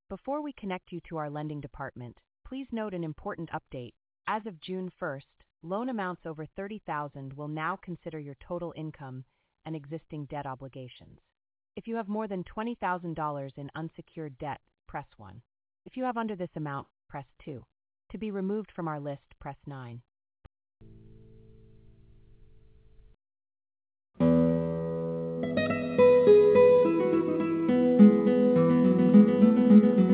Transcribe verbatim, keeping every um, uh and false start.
Before we connect you to our lending department, please note an important update. As of June first, loan amounts over thirty thousand dollars will now consider your total income and existing debt obligations. If you have more than twenty thousand dollars in unsecured debt, press one. If you have under this amount, press two. To be removed from our list, press nine.